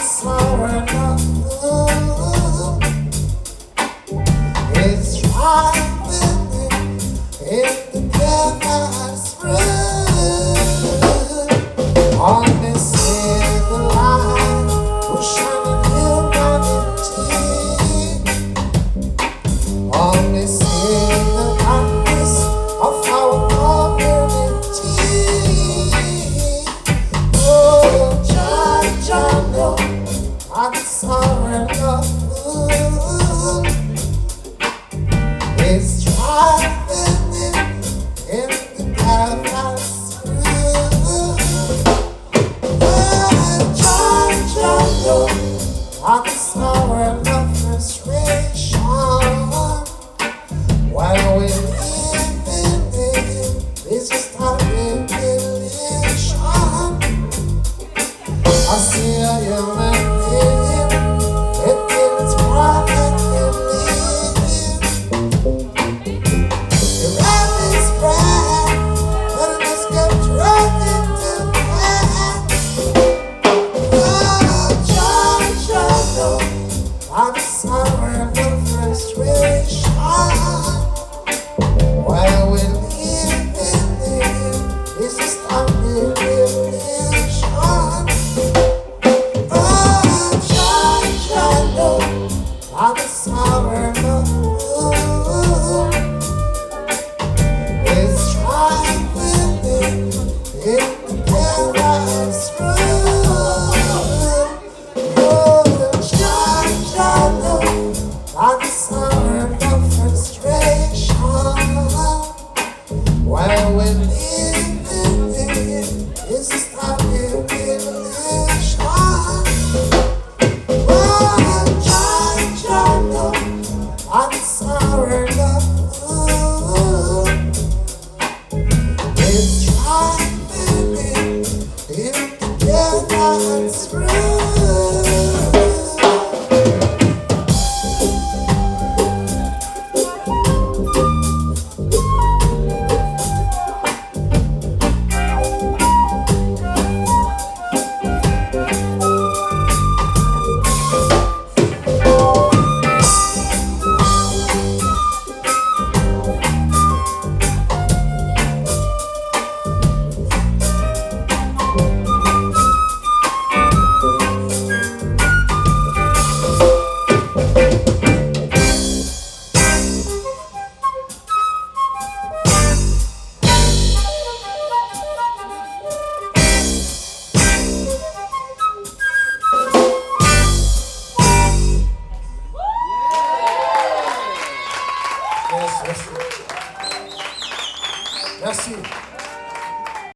sour love is driving in the devil's room. On this silver line, we're shining humanity. On this silver darkness of our community. Oh, John, John, no, I'm sorry, love is driving in the devil's room. Oh, John, John, no, I'm sorry, love frustration. While we live in this is not regulation. I see a human being, it is privately living. Your life is bright, but it must get dragged into black. Oh, John, John, no, I'm sorry for frustration. While we live in this is not regulation. Oh, John, John, no, I'm sorry, love is trying in the devil's room. Oh, John, John, no, I'm sorry, love frustration. While we live